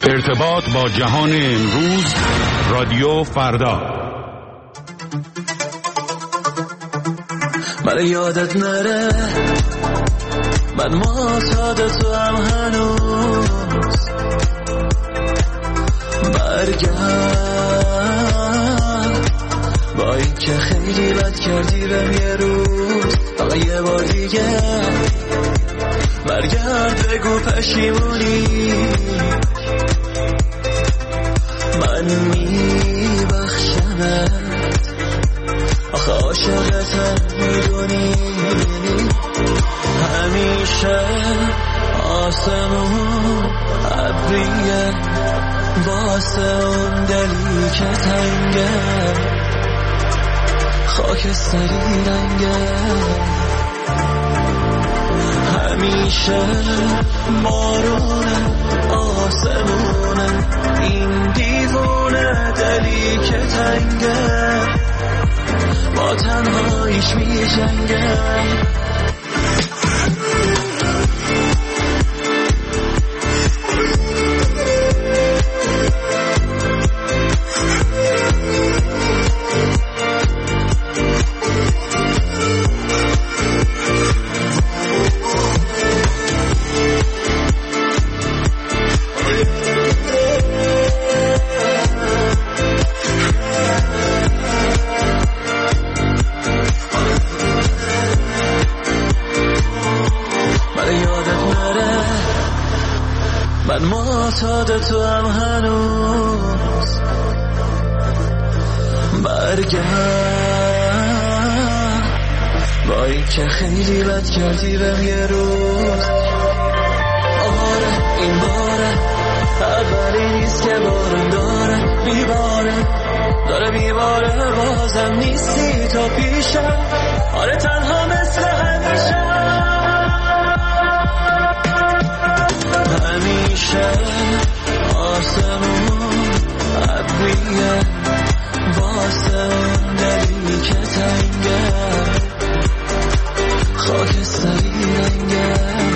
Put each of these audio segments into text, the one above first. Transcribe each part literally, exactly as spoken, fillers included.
ارتباط با جهان امروز، رادیو فردا. من یادت نره، من معتاد تو هم هنوز. برگرد با این که خیلی بد کردی بهم یه روز، فقط یه بار دیگه برگرد بگو پشیمونی. من میبخشمت، آخه عاشقتم میدونی. همیشه آسمون ابریه واسه اون دلی که تنگه، خاکستری رنگه. همیشه بارونه آسمونه، این دیوونه دلی که تنگه با تنهاییش می جنگه. معتاد تو هم هنوز. برگرد با این که خیلی بد کردی بهم یه روز. آره این باره اولی نیست که بارم داره میباره، داره میباره بازم نیستی تو پیشم. آره تنها مثل همیشه، همیشه آسمون ابریه واسه اون دلی که تنگه، خاکستری رنگه.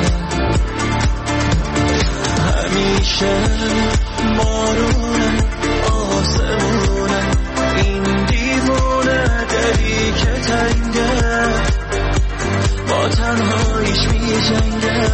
همیشه بارونه آسمونه، این دیوونه دلی که تنگه با تنهاییش می جنگه.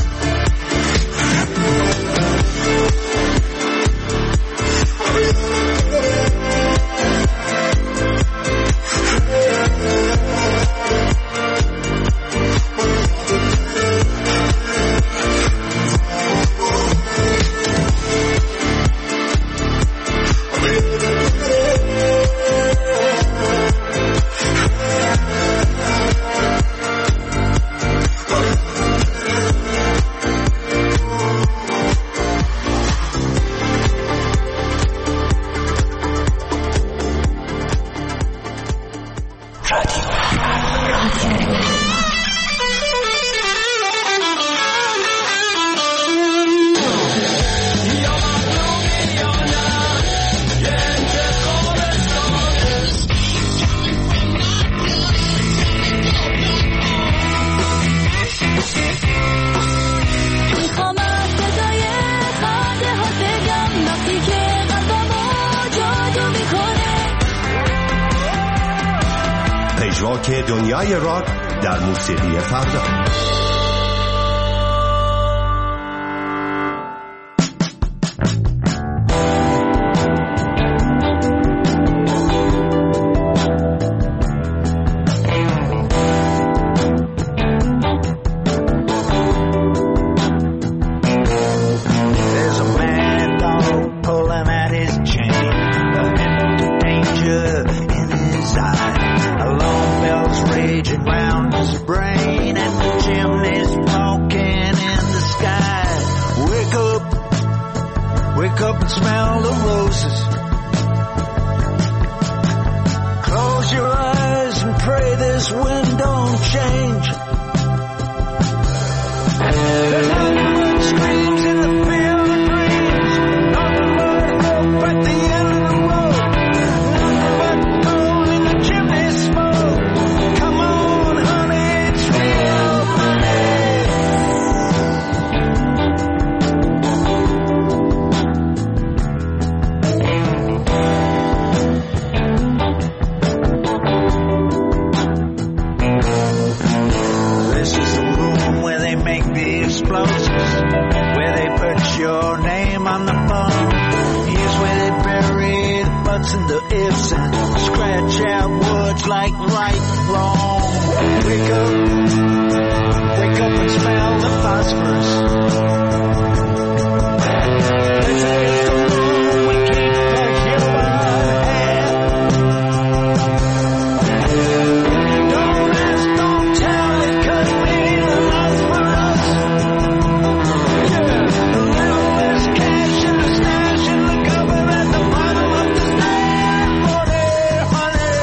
که دنیای راک در موسیقی فردا. buts and the ifs and scratch out words like right, wrong. Wake up, wake up and smell the phosphorus. Let's get the room, we keep the human hand. Don't ask, don't tell, it could be the last for us. Yeah, a little less cash in the stash in the cupboard at the bottom of the stand. Money, honey.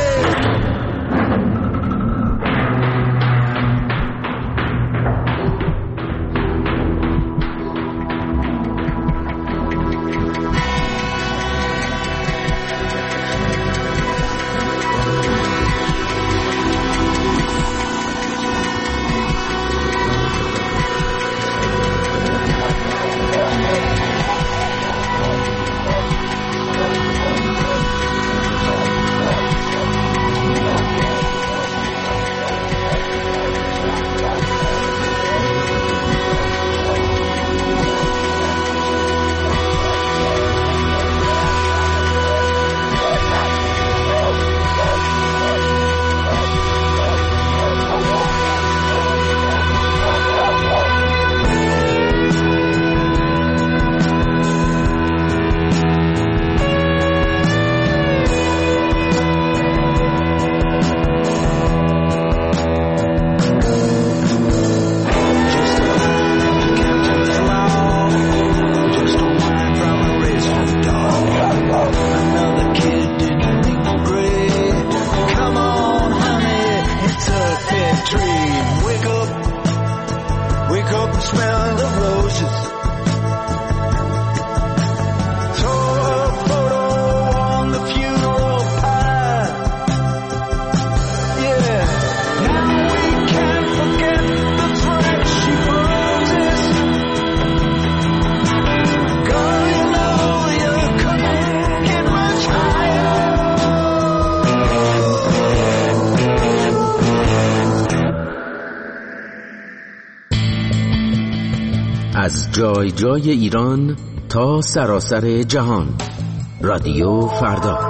از جای جای ایران تا سراسر جهان. رادیو فردا.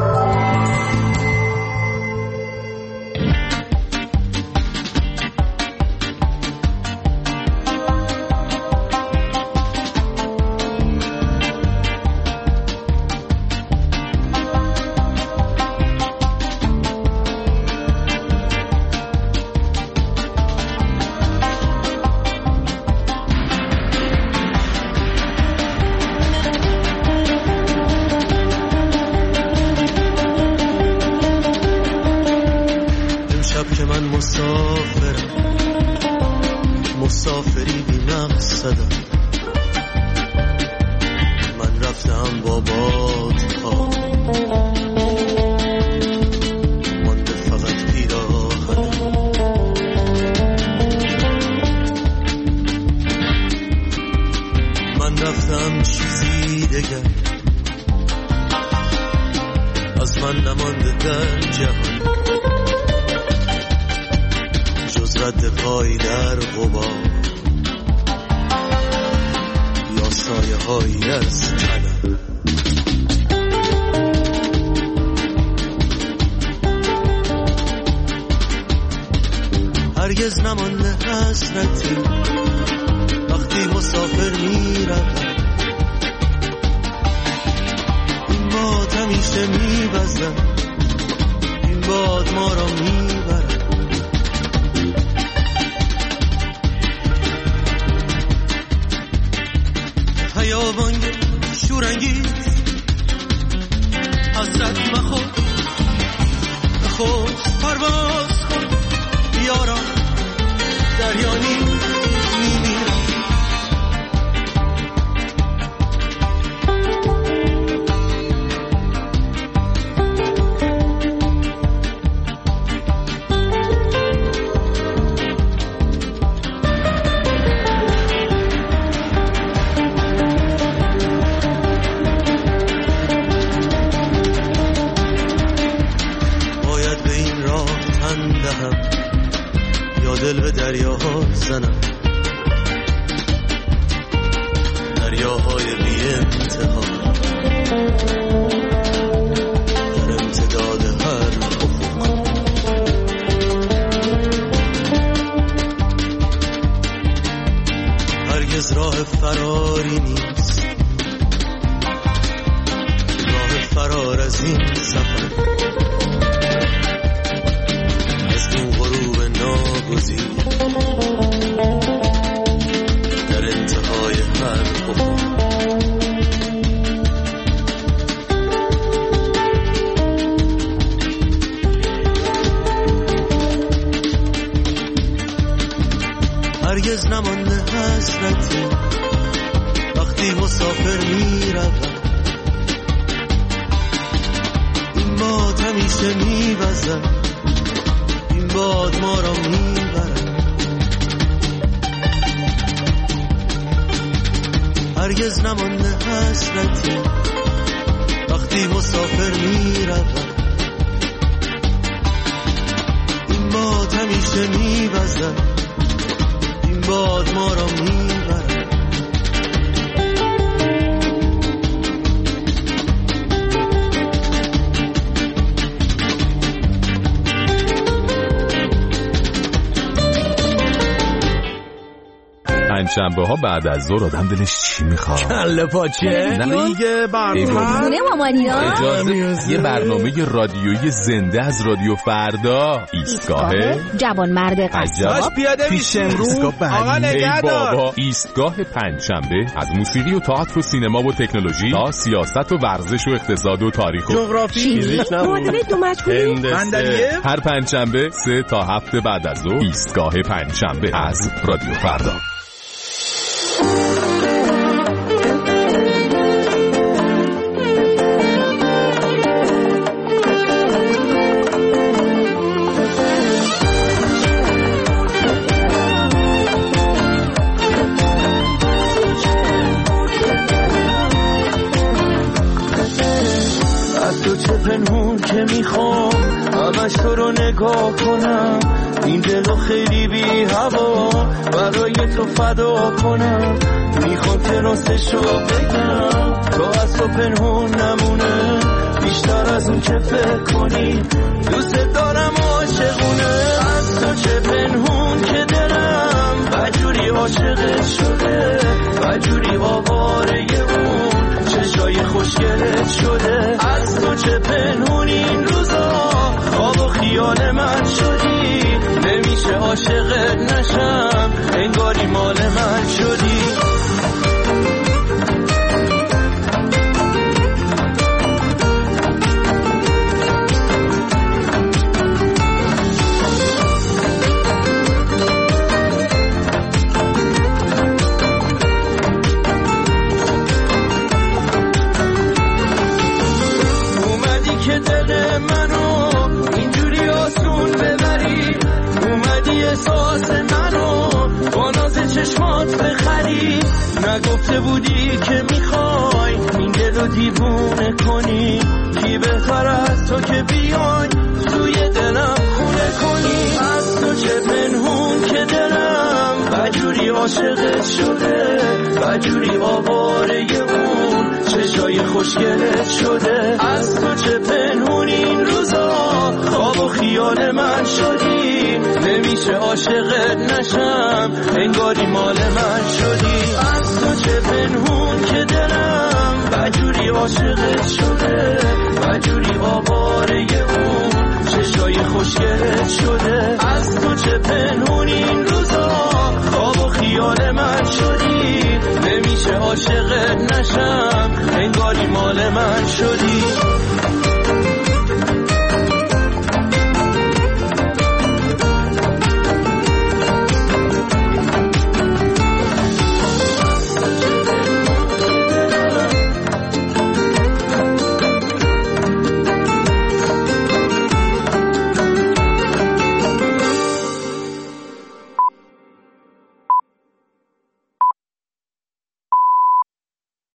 مسافری بی مقصدم، من رفتم با باد ها، مانده فقط پیراهنم. من رفتم چیزی دگر از من نمانده در جهان، رد پای در غبار یا سایه هایی از تنم. هرگز نمانده حسرتی وقتی مسافر میرم، این باد همیشه میبزم، این باد ما را میبرم. خیابان شورانگیز حسرت مخور، خود پرواز کن یاران، دریانی میمیرم. دل به دریاها زنم، دریاهای بی انتها. نیست، راه فرار از این سفر از اون غروب ناگزیر در انتهای هر بخور. هرگز نمانده حسرتی وقتی مسافر می روم، این باد همیشه می وزد، این باد ما را می برد. هرگز نمانده حسرتی وقتی مسافر می روم، این باد همیشه می وزد، این باد ما را میبرد. پنجشنبه ها بعد از ظهر آدم دلش چی میخواد؟ کله پاچه دیگه برنامه اجازه یه برنامه رادیویی زنده از رادیو فردا، ایستگاه جوان مرد قصاب پیاده میشه امروز. آقا نگهدار. بابا ایستگاه پنجشنبه از موسیقی و تئاتر و سینما و تکنولوژی تا سیاست و ورزش و اقتصاد و تاریخ و جغرافی، معادله دو مجهولی، صندلیه. هر پنجشنبه سه تا هفته بعد از ظهر ایستگاه پنجشنبه از رادیو فردا. پنهون که میخوام همش تو رو نگاه کنم، این دلو خیلی بی هوا برای تو فدا کنم، میخوام که راستشو بگم تو از تو پنهون نمونه، بیشتر از اون که فکر کنی دوست دارم عاشقونه. از تو چه پنهون که دلم بجوری عاشقت شده، بجوری آواره اون چشای خوشگلت شده. از تو چه پنهون این روزا خواب و خیال من شدی، نمیشه عاشقت نشم انگاری مال من شدی. نگفته بودی که میخوای این دلو دیوونه کنی، کی بهتر از تو که بیای توی دلم خونه کنی. از تو چه پنهون که دلم بجوری عاشقت شده، بجوری آواره اون چشای خوشگلت شده. از تو چه پنهون این روزا خواب و خیال من شدی، نمیشه عاشقت نشم انگاری مال من شدی. از تو چه پنهون که دلم بجوری عاشقت شده، بجوری آواره اون چشای خوشگلت شده. از تو چه پنهون این روزا خواب و خیال من شدی، نمیشه عاشقت نشم انگاری مال من شدی.